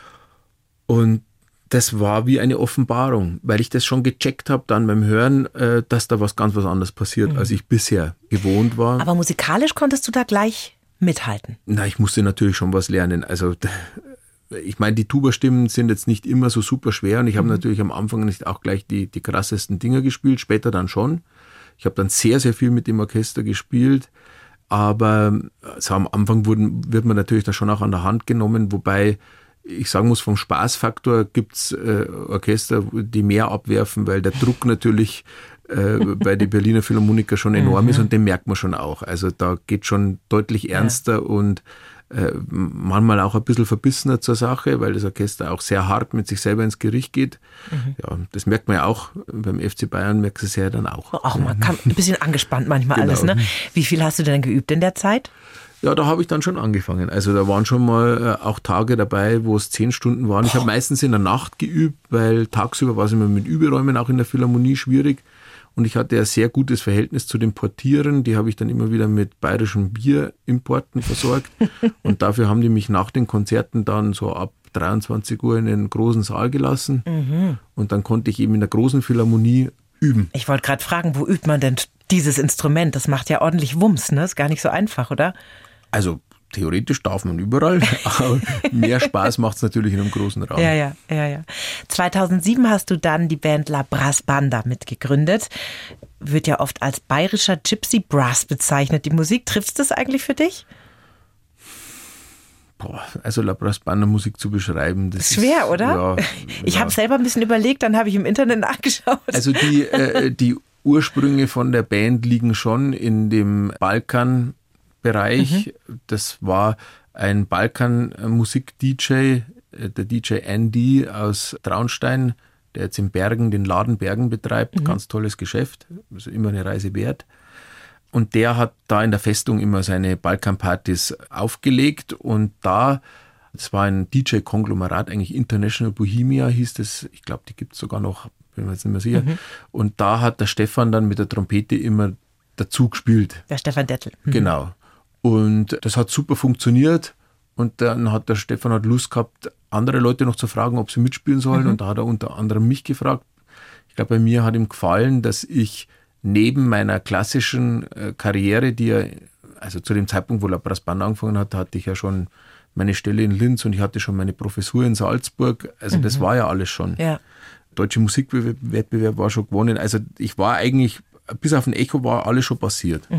Und das war wie eine Offenbarung, weil ich das schon gecheckt habe dann beim Hören, dass da was ganz was anderes passiert, als ich bisher gewohnt war. Aber musikalisch konntest du da gleich mithalten? Na, ich musste natürlich schon was lernen. Also ich meine, die Tuba-Stimmen sind jetzt nicht immer so super schwer und ich habe natürlich am Anfang nicht auch gleich die krassesten Dinger gespielt, später dann schon. Ich habe dann sehr, sehr viel mit dem Orchester gespielt, aber so am Anfang wird man natürlich da schon auch an der Hand genommen, wobei ich sagen muss, vom Spaßfaktor gibt's Orchester, die mehr abwerfen, weil der Druck natürlich bei den Berliner Philharmoniker schon enorm ist und den merkt man schon auch. Also da geht schon deutlich ernster und manchmal auch ein bisschen verbissener zur Sache, weil das Orchester auch sehr hart mit sich selber ins Gericht geht. Ja, das merkt man ja auch beim FC Bayern, merkt es ja dann auch. Auch man kann ein bisschen angespannt manchmal alles, ne? Wie viel hast du denn geübt in der Zeit? Ja, da habe ich dann schon angefangen. Also da waren schon mal auch Tage dabei, wo es 10 Stunden waren. Ich habe meistens in der Nacht geübt, weil tagsüber war es immer mit Überräumen auch in der Philharmonie schwierig. Und ich hatte ein sehr gutes Verhältnis zu den Portieren. Die habe ich dann immer wieder mit bayerischen Bierimporten versorgt. Und dafür haben die mich nach den Konzerten dann so ab 23 Uhr in den großen Saal gelassen. Und dann konnte ich eben in der großen Philharmonie üben. Ich wollte gerade fragen, wo übt man denn dieses Instrument? Das macht ja ordentlich Wumms, ne? Ist gar nicht so einfach, oder? Also theoretisch darf man überall, aber mehr Spaß macht es natürlich in einem großen Raum. Ja. 2007 hast du dann die Band La Brass Banda mitgegründet. Wird ja oft als bayerischer Gypsy Brass bezeichnet. Die Musik, trifft das eigentlich für dich? Also La Brass Banda Musik zu beschreiben, das schwer, ist, oder? Ja, ich habe selber ein bisschen überlegt, dann habe ich im Internet nachgeschaut. Also die Ursprünge von der Band liegen schon in dem Balkan-Bereich. Das war ein Balkan-Musik-DJ, der DJ Andy aus Traunstein, der jetzt in Bergen den Laden Bergen betreibt. Ganz tolles Geschäft, also immer eine Reise wert. Und der hat da in der Festung immer seine Balkan-Partys aufgelegt und das war ein DJ-Konglomerat, eigentlich International Bohemia hieß das, ich glaube, die gibt es sogar noch, bin mir jetzt nicht mehr sicher. Und da hat der Stefan dann mit der Trompete immer dazu gespielt. Der Stefan Dettel. Genau. Und das hat super funktioniert und dann hat der Stefan Lust gehabt, andere Leute noch zu fragen, ob sie mitspielen sollen und da hat er unter anderem mich gefragt. Ich glaube, bei mir hat ihm gefallen, dass ich neben meiner klassischen Karriere, also zu dem Zeitpunkt, wo La Brass Banda angefangen hat, hatte ich ja schon meine Stelle in Linz und ich hatte schon meine Professur in Salzburg. Also das war ja alles schon. Ja. Deutsche Musikwettbewerb war schon gewonnen. Also ich war eigentlich, bis auf ein Echo war alles schon passiert.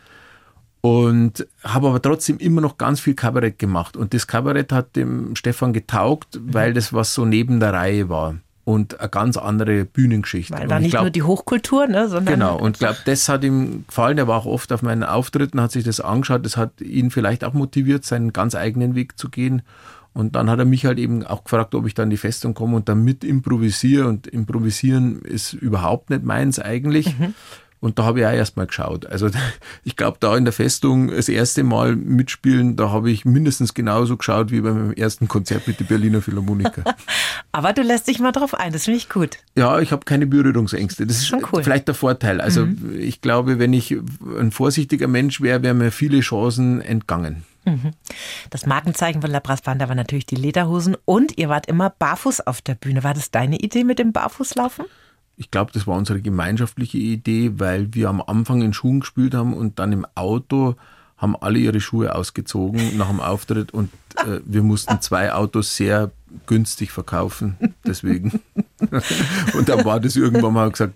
Und habe aber trotzdem immer noch ganz viel Kabarett gemacht. Und das Kabarett hat dem Stefan getaugt, weil das was so neben der Reihe war. Und eine ganz andere Bühnengeschichte. Weil war nicht nur die Hochkultur, ne, sondern... Genau, und ich glaube, das hat ihm gefallen. Er war auch oft auf meinen Auftritten, hat sich das angeschaut. Das hat ihn vielleicht auch motiviert, seinen ganz eigenen Weg zu gehen. Und dann hat er mich halt eben auch gefragt, ob ich da in die Festung komme und dann mit improvisiere. Und improvisieren ist überhaupt nicht meins eigentlich. Und da habe ich auch erst mal geschaut. Also ich glaube, da in der Festung das erste Mal mitspielen, da habe ich mindestens genauso geschaut wie bei meinem ersten Konzert mit den Berliner Philharmoniker. Aber du lässt dich mal drauf ein, das finde ich gut. Ja, ich habe keine Berührungsängste. Das ist schon cool. Vielleicht der Vorteil. Also ich glaube, wenn ich ein vorsichtiger Mensch wäre, wären mir viele Chancen entgangen. Das Markenzeichen von La Brass Banda war natürlich die Lederhosen und ihr wart immer barfuß auf der Bühne. War das deine Idee mit dem Barfußlaufen? Ich glaube, das war unsere gemeinschaftliche Idee, weil wir am Anfang in Schuhen gespielt haben und dann im Auto haben alle ihre Schuhe ausgezogen nach dem Auftritt und wir mussten 2 Autos sehr günstig verkaufen, deswegen. Und dann war das irgendwann mal gesagt,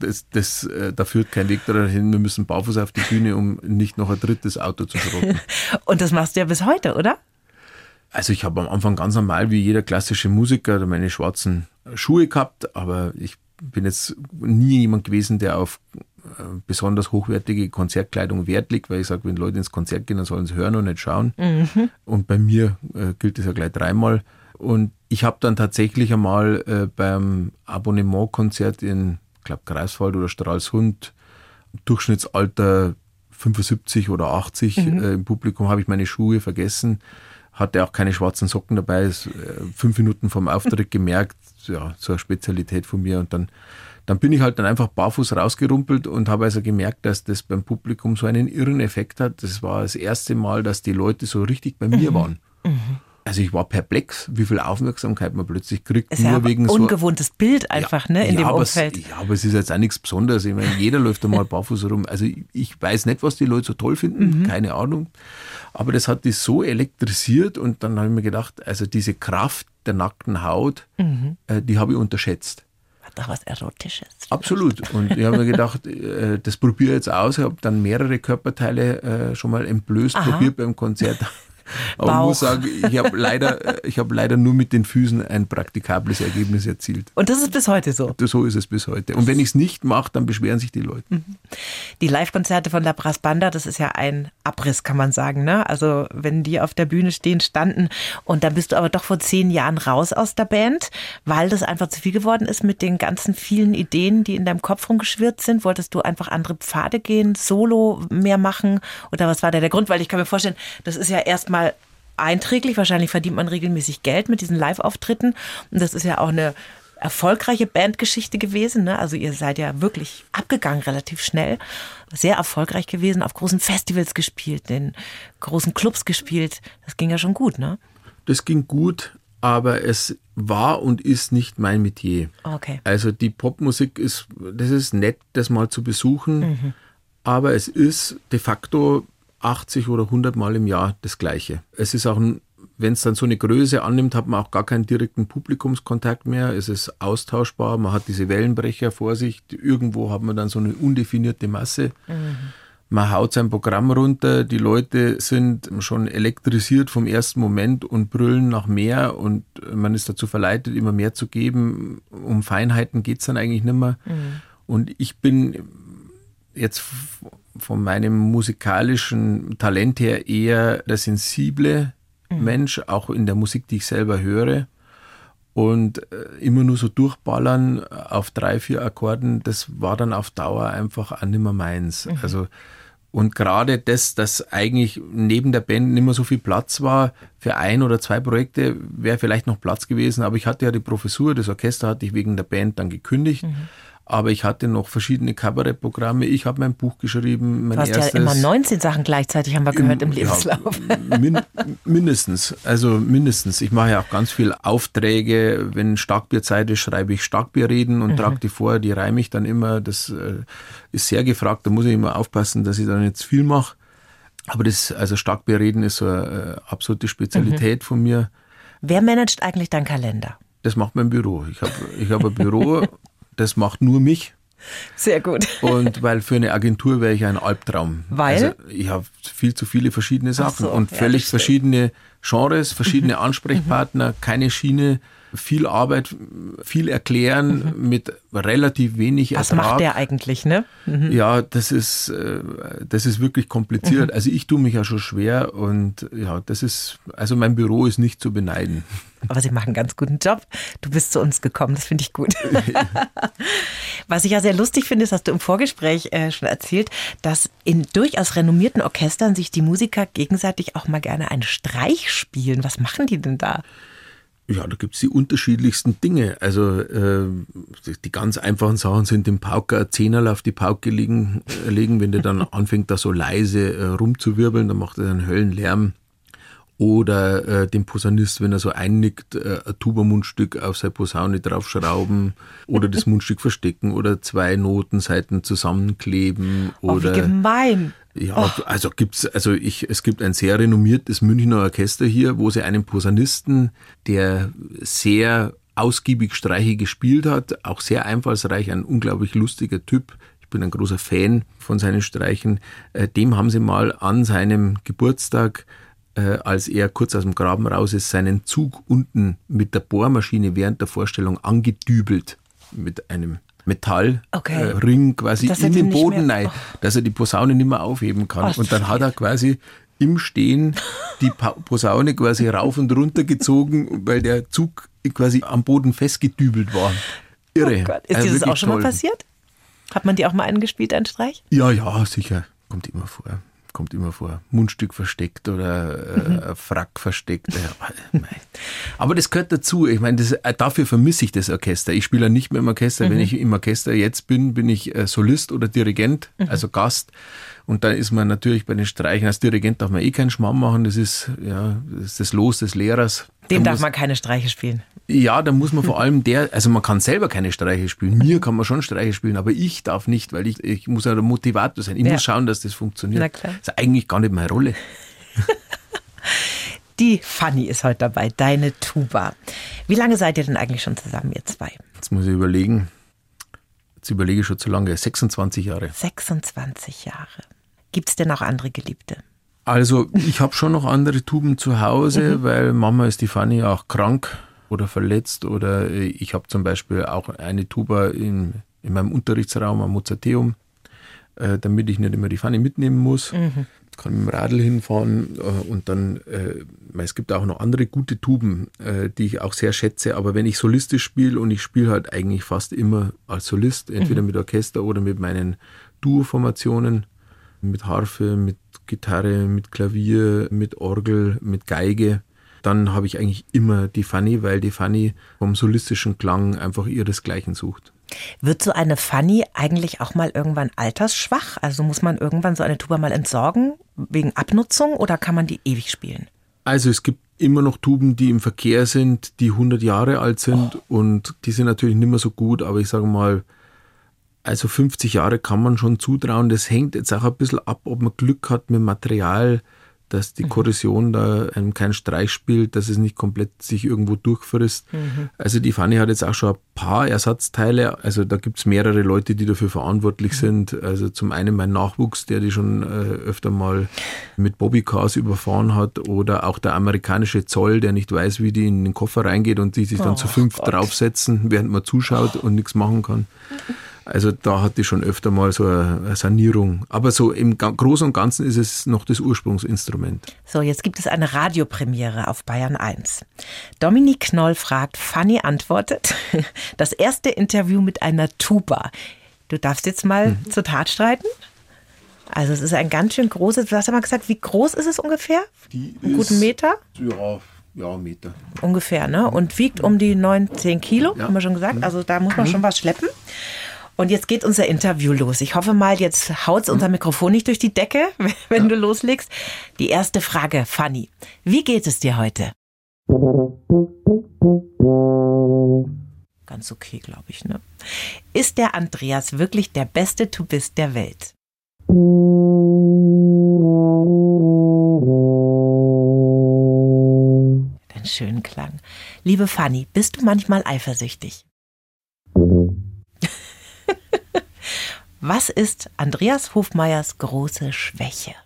da führt kein Weg dahin, wir müssen barfuß auf die Bühne, um nicht noch ein 3. Auto zu schrotten. Und das machst du ja bis heute, oder? Also ich habe am Anfang ganz normal wie jeder klassische Musiker meine schwarzen Schuhe gehabt, aber ich bin jetzt nie jemand gewesen, der auf besonders hochwertige Konzertkleidung Wert legt, weil ich sage, wenn Leute ins Konzert gehen, dann sollen sie hören und nicht schauen. Mhm. Und bei mir gilt das ja gleich 3-mal. Und ich habe dann tatsächlich einmal beim Abonnementkonzert in, ich glaube, Greifswald oder Stralsund, Durchschnittsalter 75 oder 80 im Publikum, habe ich meine Schuhe vergessen. Hatte auch keine schwarzen Socken dabei, 5 Minuten vorm Auftritt gemerkt, ja, so eine Spezialität von mir. Und dann bin ich halt dann einfach barfuß rausgerumpelt und habe also gemerkt, dass das beim Publikum so einen irren Effekt hat. Das war das erste Mal, dass die Leute so richtig bei mir waren. Mhm. Also ich war perplex, wie viel Aufmerksamkeit man plötzlich kriegt. Das ist nur ja wegen so ungewohntes Bild einfach, ja, in dem Umfeld. Aber es ist jetzt auch nichts Besonderes. Ich meine, jeder läuft einmal barfuß rum. Also ich weiß nicht, was die Leute so toll finden, keine Ahnung. Aber das hat die so elektrisiert und dann habe ich mir gedacht, also diese Kraft der nackten Haut, die habe ich unterschätzt. Hat doch was Erotisches. Absolut. Und ich habe mir gedacht, das probiere ich jetzt aus. Ich habe dann mehrere Körperteile schon mal entblößt, probiert beim Konzert. Aber ich muss sagen, ich habe leider nur mit den Füßen ein praktikables Ergebnis erzielt. Und das ist bis heute so? So ist es bis heute. Und wenn ich es nicht mache, dann beschweren sich die Leute. Die Live-Konzerte von La Brass Banda, das ist ja ein Abriss, kann man sagen, ne? Also wenn die auf der Bühne standen und dann bist du aber doch vor 10 Jahren raus aus der Band, weil das einfach zu viel geworden ist mit den ganzen vielen Ideen, die in deinem Kopf rumgeschwirrt sind. Wolltest du einfach andere Pfade gehen, Solo mehr machen? Oder was war der Grund? Weil ich kann mir vorstellen, das ist ja erstmal einträglich. Wahrscheinlich verdient man regelmäßig Geld mit diesen Live-Auftritten. Und das ist ja auch eine erfolgreiche Bandgeschichte gewesen, ne? Also ihr seid ja wirklich abgegangen relativ schnell. Sehr erfolgreich gewesen, auf großen Festivals gespielt, in großen Clubs gespielt. Das ging ja schon gut, ne? Das ging gut, aber es war und ist nicht mein Metier. Okay. Also die Popmusik das ist nett, das mal zu besuchen, aber es ist de facto 80 oder 100 Mal im Jahr das Gleiche. Es ist auch, wenn es dann so eine Größe annimmt, hat man auch gar keinen direkten Publikumskontakt mehr. Es ist austauschbar, man hat diese Wellenbrecher vor sich. Irgendwo hat man dann so eine undefinierte Masse. Man haut sein Programm runter, die Leute sind schon elektrisiert vom ersten Moment und brüllen nach mehr und man ist dazu verleitet, immer mehr zu geben. Um Feinheiten geht es dann eigentlich nicht mehr. Und ich bin jetzt von meinem musikalischen Talent her eher der sensible Mensch, auch in der Musik, die ich selber höre. Und immer nur so durchballern auf 3, 4 Akkorden, das war dann auf Dauer einfach auch nicht mehr meins. Also, und gerade dass eigentlich neben der Band nicht mehr so viel Platz war, für 1 oder 2 Projekte wäre vielleicht noch Platz gewesen, aber ich hatte ja die Professur, das Orchester hatte ich wegen der Band dann gekündigt. Aber ich hatte noch verschiedene Kabarettprogramme. Ich habe mein Buch geschrieben. Du hast ja immer 19 Sachen gleichzeitig, haben wir gehört, im Lebenslauf. Ja, mindestens. Also mindestens. Ich mache ja auch ganz viel Aufträge. Wenn Starkbierzeit ist, schreibe ich Starkbierreden und trage die vor. Die reime ich dann immer. Das ist sehr gefragt. Da muss ich immer aufpassen, dass ich da nicht zu viel mache. Aber also Starkbierreden ist so eine absolute Spezialität von mir. Wer managt eigentlich deinen Kalender? Das macht mein Büro. Ich hab ein Büro. Das macht nur mich. Sehr gut. Und weil für eine Agentur wäre ich ein Albtraum. Weil? Also ich habe viel zu viele verschiedene Sachen und völlig verschiedene Genres, verschiedene Ansprechpartner, keine Schiene, viel Arbeit, viel erklären mit relativ wenig Ertrag. Was macht der eigentlich, ne? Ja, das ist wirklich kompliziert. Also ich tue mich ja schon schwer und ja, also mein Büro ist nicht zu beneiden. Aber Sie machen einen ganz guten Job. Du bist zu uns gekommen, das finde ich gut. Was ich ja sehr lustig finde, das hast du im Vorgespräch schon erzählt, dass in durchaus renommierten Orchestern sich die Musiker gegenseitig auch mal gerne einen Streich spielen. Was machen die denn da? Ja, da gibt's die unterschiedlichsten Dinge. Also die ganz einfachen Sachen sind dem Pauker ein Zehnerl auf die Pauke legen, wenn der dann anfängt, da so leise rumzuwirbeln, dann macht er einen Höllenlärm. Oder dem Posaunist, wenn er so einnickt, ein Tuba-Mundstück auf seine Posaune draufschrauben oder das Mundstück verstecken oder 2 Notenseiten zusammenkleben. Oder, wie gemein. Ja, es gibt ein sehr renommiertes Münchner Orchester hier, wo sie einen Posaunisten, der sehr ausgiebig Streiche gespielt hat, auch sehr einfallsreich, ein unglaublich lustiger Typ. Ich bin ein großer Fan von seinen Streichen. Dem haben sie mal an seinem Geburtstag, als er kurz aus dem Graben raus ist, seinen Zug unten mit der Bohrmaschine während der Vorstellung angedübelt mit einem Metallring quasi in den Boden rein, dass er die Posaune nicht mehr aufheben kann. Und dann hat er quasi im Stehen die Posaune quasi rauf und runter gezogen, weil der Zug quasi am Boden festgedübelt war. Irre. Oh Gott. Ist dir das auch schon mal passiert? Hat man dir auch mal einen gespielt, einen Streich? Ja, sicher. Kommt immer vor. Mundstück versteckt oder Frack versteckt. Aber das gehört dazu. Ich meine, dafür vermisse ich das Orchester. Ich spiele ja nicht mehr im Orchester. Wenn ich im Orchester jetzt bin ich Solist oder Dirigent, also Gast. Und da ist man natürlich bei den Streichen, als Dirigent darf man keinen Schmarrn machen. Das ist das Los des Lehrers. Dem darf man keine Streiche spielen. Ja, da muss man vor allem man kann selber keine Streiche spielen. Mir kann man schon Streiche spielen, aber ich darf nicht, weil ich muss ja der Motivator sein. Ich muss schauen, dass das funktioniert. Na klar. Das ist eigentlich gar nicht meine Rolle. Die Fanny ist heute dabei, deine Tuba. Wie lange seid ihr denn eigentlich schon zusammen, ihr zwei? Jetzt muss ich überlegen. Jetzt überlege ich schon zu lange. 26 Jahre. 26 Jahre. Gibt es denn auch andere Geliebte? Also ich habe schon noch andere Tuben zu Hause, weil Mama ist die Fanny auch krank oder verletzt. Oder ich habe zum Beispiel auch eine Tuba in meinem Unterrichtsraum am Mozarteum, damit ich nicht immer die Fanny mitnehmen muss. Ich kann mit dem Radl hinfahren und dann, es gibt auch noch andere gute Tuben, die ich auch sehr schätze. Aber wenn ich solistisch spiele, und ich spiele halt eigentlich fast immer als Solist, entweder mit Orchester oder mit meinen Duo-Formationen, mit Harfe, mit Gitarre, mit Klavier, mit Orgel, mit Geige, dann habe ich eigentlich immer die Fanny, weil die Fanny vom solistischen Klang einfach ihresgleichen sucht. Wird so eine Fanny eigentlich auch mal irgendwann altersschwach? Also muss man irgendwann so eine Tuba mal entsorgen wegen Abnutzung oder kann man die ewig spielen? Also es gibt immer noch Tuben, die im Verkehr sind, die 100 Jahre alt sind und die sind natürlich nicht mehr so gut, aber ich sage mal, also 50 Jahre kann man schon zutrauen. Das hängt jetzt auch ein bisschen ab, ob man Glück hat mit dem Material, dass die Korrosion da einem keinen Streich spielt, dass es nicht komplett sich irgendwo durchfrisst. Also die Fanny hat jetzt auch schon ein paar Ersatzteile. Also da gibt es mehrere Leute, die dafür verantwortlich sind. Also zum einen mein Nachwuchs, der die schon öfter mal mit Bobbycars überfahren hat, oder auch der amerikanische Zoll, der nicht weiß, wie die in den Koffer reingeht und die sich dann zu 5 draufsetzen, während man zuschaut und nichts machen kann. Also da hatte ich schon öfter mal so eine Sanierung. Aber so im Großen und Ganzen ist es noch das Ursprungsinstrument. So, jetzt gibt es eine Radiopremiere auf Bayern 1. Dominique Knoll fragt, Fanny antwortet. Das erste Interview mit einer Tuba. Du darfst jetzt mal zur Tat streiten. Also es ist ein ganz schön großes, du hast ja mal gesagt, wie groß ist es ungefähr? Einen guten Meter? Ja, Meter. Ungefähr, ne? Und wiegt um die 9-10 Kilo, haben wir schon gesagt. Also da muss man schon was schleppen. Und jetzt geht unser Interview los. Ich hoffe mal, jetzt haut unser Mikrofon nicht durch die Decke, wenn du loslegst. Die erste Frage, Fanny. Wie geht es dir heute? Ganz okay, glaube ich, ne? Ist der Andreas wirklich der beste Tubist der Welt? Den schönen Klang. Liebe Fanny, bist du manchmal eifersüchtig? Was ist Andreas Hofmeyers große Schwäche?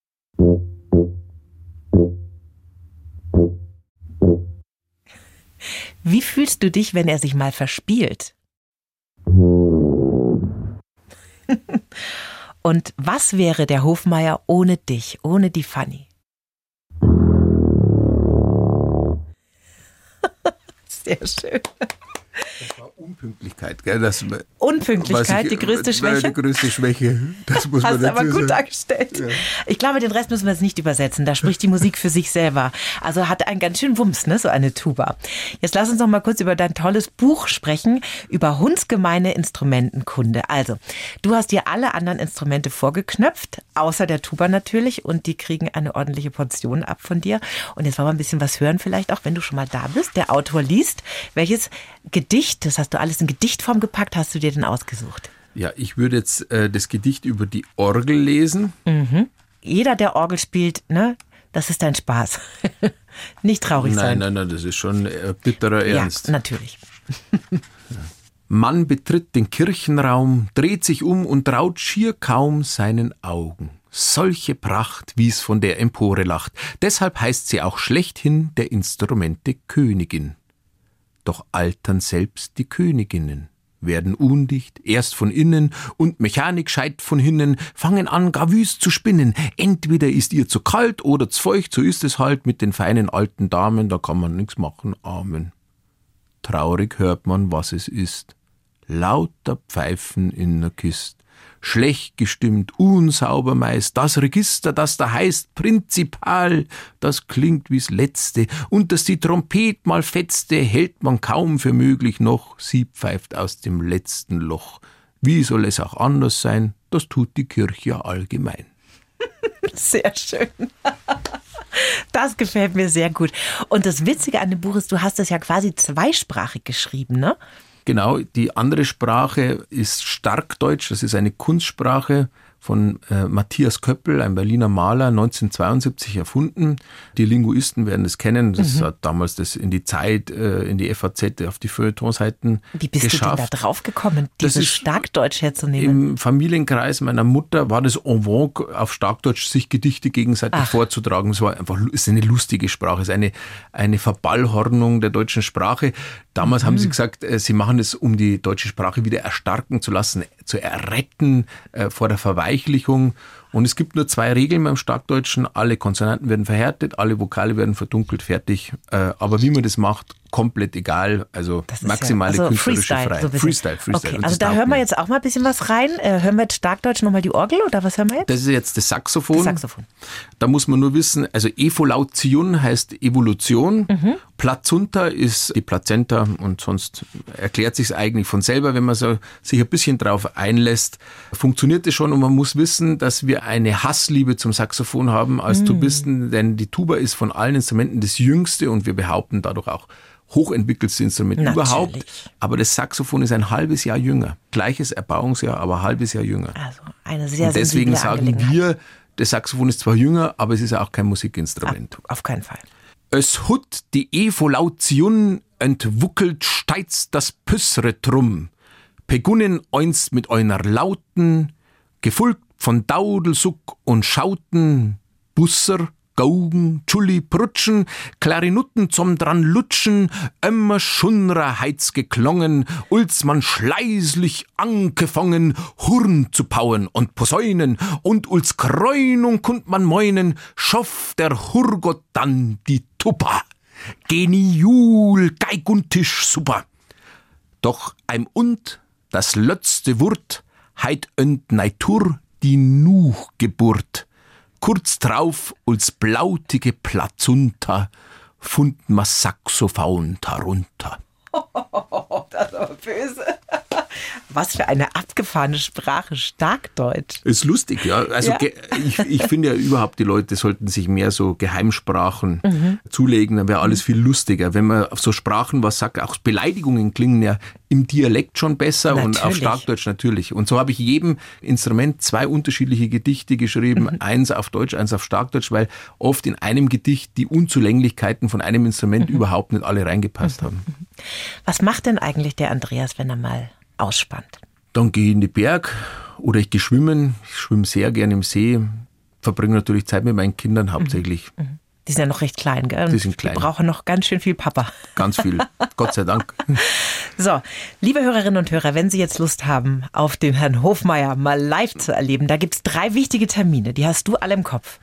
Wie fühlst du dich, wenn er sich mal verspielt? Und was wäre der Hofmeyer ohne dich, ohne die Fanny? Sehr schön. Unpünktlichkeit, gell? Unpünktlichkeit, die größte Schwäche? Die größte Schwäche, das muss man dazu sagen. Hast du aber gut sagen. dargestellt. Ja. Ich glaube, den Rest müssen wir jetzt nicht übersetzen. Da spricht die Musik für sich selber. Also hat einen ganz schön Wumms, ne, so eine Tuba. Jetzt lass uns noch mal kurz über dein tolles Buch sprechen, über hundsgemeine Instrumentenkunde. Also, du hast dir alle anderen Instrumente vorgeknöpft, außer der Tuba natürlich, und die kriegen eine ordentliche Portion ab von dir. Und jetzt wollen wir ein bisschen was hören, vielleicht auch, wenn du schon mal da bist. Der Autor liest. Welches Gedicht, das hast du alles in Gedichtform gepackt, hast du dir denn ausgesucht? Ja, ich würde jetzt das Gedicht über die Orgel lesen. Mhm. Jeder, der Orgel spielt, ne, das ist dein Spaß. Nicht traurig sein. Nein, das ist schon bitterer Ernst. Ja, natürlich. Mann betritt den Kirchenraum, dreht sich um und traut schier kaum seinen Augen. Solche Pracht, wie's von der Empore lacht. Deshalb heißt sie auch schlechthin der Instrumente Königin. Doch altern selbst die Königinnen, werden undicht, erst von innen und Mechanik scheit von hinnen, fangen an gar wüst zu spinnen. Entweder ist ihr zu kalt oder zu feucht, so ist es halt mit den feinen alten Damen, da kann man nix machen, Amen. Traurig hört man, was es ist. Lauter Pfeifen in der Kist. Schlecht gestimmt, unsauber meist, das Register, das da heißt Prinzipal, das klingt wie's Letzte, und dass die Trompet mal fetzte, hält man kaum für möglich noch, sie pfeift aus dem letzten Loch. Wie soll es auch anders sein, das tut die Kirche allgemein. Sehr schön. Das gefällt mir sehr gut. Und das Witzige an dem Buch ist, du hast es ja quasi zweisprachig geschrieben, ne? Genau, die andere Sprache ist Starkdeutsch, das ist eine Kunstsprache von Matthias Köppel, ein Berliner Maler, 1972 erfunden. Die Linguisten werden das kennen, das hat damals das in die Zeit, in die FAZ, auf die Feuilletonseiten geschafft. Wie bist du denn da drauf gekommen, dieses Starkdeutsch herzunehmen? Im Familienkreis meiner Mutter war das en vogue, auf Starkdeutsch sich Gedichte gegenseitig vorzutragen. Es war einfach, es ist eine lustige Sprache, es ist eine Verballhornung der deutschen Sprache. Damals haben sie gesagt, sie machen es, um die deutsche Sprache wieder erstarken zu lassen, zu erretten vor der Verweichlichung. Und es gibt nur 2 Regeln beim Starkdeutschen. Alle Konsonanten werden verhärtet, alle Vokale werden verdunkelt, fertig. Aber wie man das macht, komplett egal. Also maximale künstlerische Freiheit. Freestyle. Okay, also da hören wir jetzt auch mal ein bisschen was rein. Hören wir jetzt Starkdeutsch nochmal die Orgel oder was hören wir jetzt? Das ist jetzt das Saxophon. Das Saxophon. Da muss man nur wissen, also Evolution heißt Evolution. Plazunta ist die Plazenta und sonst erklärt sich es eigentlich von selber, wenn man so sich ein bisschen drauf einlässt. Funktioniert es schon und man muss wissen, dass wir eine Hassliebe zum Saxophon haben als Tubisten, denn die Tuba ist von allen Instrumenten das jüngste und wir behaupten dadurch auch hochentwickelste Instrument überhaupt. Aber das Saxophon ist ein halbes Jahr jünger. Gleiches Erbauungsjahr, aber ein halbes Jahr jünger. Also eine sehr und deswegen sagen Angelegenheit. wir, das Saxophon ist zwar jünger, aber es ist ja auch kein Musikinstrument. Auf keinen Fall. Es hut die Evolution entwuckelt steiz das Püssre drum. Pegunnen einst mit einer Lauten, gefolgt von Daudelsuck und Schauten, Busser, Gaugen, Tschulli, Prutschen, Klarinutten zum dran lutschen, immer schunrer Heiz geklongen, als man schleißlich angefangen, Hurn zu pauen und Poseunen, und als Kreunung kund man meinen, schoff der Hurgott dann die Tuppa. Geniul, Geig und Tisch super. Doch eim und das letzte Wurt heit önt Neitur die Nuchgeburt. Kurz drauf, als blautige Plazunta, fund ma Saxophon darunter. Das ist aber böse. Was für eine abgefahrene Sprache, Starkdeutsch. Ist lustig, ja. Also Ja. Ich finde ja überhaupt, die Leute sollten sich mehr so Geheimsprachen zulegen, dann wäre alles viel lustiger. Wenn man auf so Sprachen was sagt, auch Beleidigungen klingen ja im Dialekt schon besser und auf Natürlich. Starkdeutsch natürlich. Und so habe ich jedem Instrument 2 unterschiedliche Gedichte geschrieben, eins auf Deutsch, eins auf Starkdeutsch, weil oft in einem Gedicht die Unzulänglichkeiten von einem Instrument überhaupt nicht alle reingepasst haben. Was macht denn eigentlich der Andreas, wenn er mal ausspannt? Dann gehe ich in die Berg oder ich gehe schwimmen. Ich schwimme sehr gerne im See. Verbringe natürlich Zeit mit meinen Kindern hauptsächlich. Die sind ja noch recht klein, gell? Die sind klein. Die brauchen noch ganz schön viel Papa. Ganz viel. Gott sei Dank. So, liebe Hörerinnen und Hörer, wenn Sie jetzt Lust haben, auf den Herrn Hofmeier mal live zu erleben, da gibt's 3 wichtige Termine. Die hast du alle im Kopf.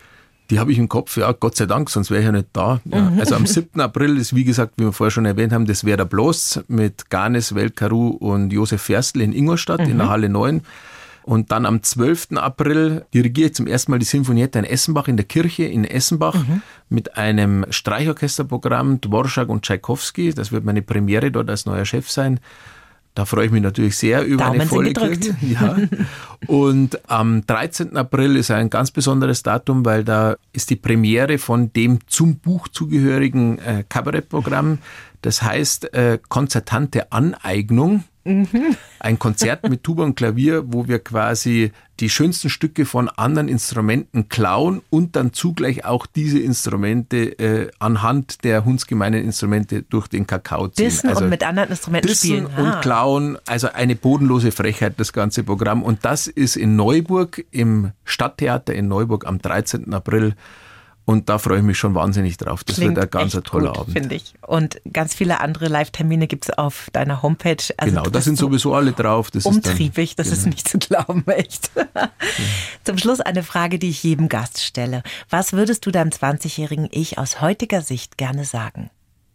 Die habe ich im Kopf, ja, Gott sei Dank, sonst wäre ich ja nicht da. Ja. Also am 7. April ist, wie gesagt, wie wir vorher schon erwähnt haben, das Werder Bloß mit Ganes, Weltkaru und Josef Ferstl in Ingolstadt in der Halle 9. Und dann am 12. April dirigiere ich zum ersten Mal die Sinfonietta in Essenbach in der Kirche in Essenbach mit einem Streichorchesterprogramm, Dvorak und Tschaikowski. Das wird meine Premiere dort als neuer Chef sein. Da freue ich mich natürlich sehr über Daumen eine volle Kirche. Ja. Und am 13. April ist ein ganz besonderes Datum, weil da ist die Premiere von dem zum Buch zugehörigen Kabarettprogramm. Das heißt konzertante Aneignung. Ein Konzert mit Tuba und Klavier, wo wir quasi die schönsten Stücke von anderen Instrumenten klauen und dann zugleich auch diese Instrumente anhand der hundsgemeinen Instrumente durch den Kakao ziehen. Dissen und mit anderen Instrumenten spielen. Und klauen, also eine bodenlose Frechheit, das ganze Programm. Und das ist in Neuburg, im Stadttheater in Neuburg am 13. April. Und da freue ich mich schon wahnsinnig drauf. Das Klingt wird ein ganz toller gut, Abend. Finde ich. Und ganz viele andere Live-Termine gibt es auf deiner Homepage. Also genau, da sind sowieso alle drauf. Das umtriebig, ist dann, das ist nicht zu glauben, echt. Zum Schluss eine Frage, die ich jedem Gast stelle. Was würdest du deinem 20-jährigen Ich aus heutiger Sicht gerne sagen?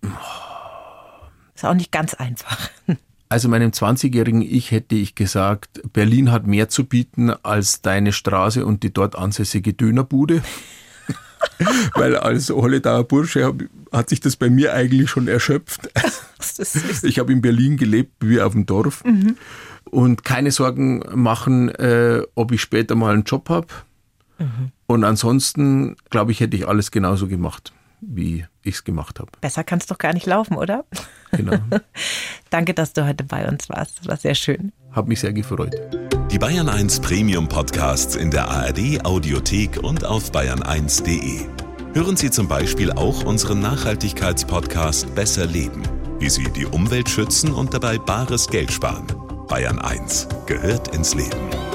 Ist auch nicht ganz einfach. Also meinem 20-jährigen Ich hätte ich gesagt, Berlin hat mehr zu bieten als deine Straße und die dort ansässige Dönerbude. Weil als Holledauer Bursche hat sich das bei mir eigentlich schon erschöpft. Ich habe in Berlin gelebt wie auf dem Dorf. Und keine Sorgen machen, ob ich später mal einen Job habe. Und ansonsten, glaube ich, hätte ich alles genauso gemacht, wie ich es gemacht habe. Besser kann es doch gar nicht laufen, oder? Genau. Danke, dass du heute bei uns warst. Das war sehr schön. Hat mich sehr gefreut. Die Bayern 1 Premium Podcasts in der ARD Audiothek und auf bayern1.de. Hören Sie zum Beispiel auch unseren Nachhaltigkeitspodcast Besser Leben, wie Sie die Umwelt schützen und dabei bares Geld sparen. Bayern 1 gehört ins Leben.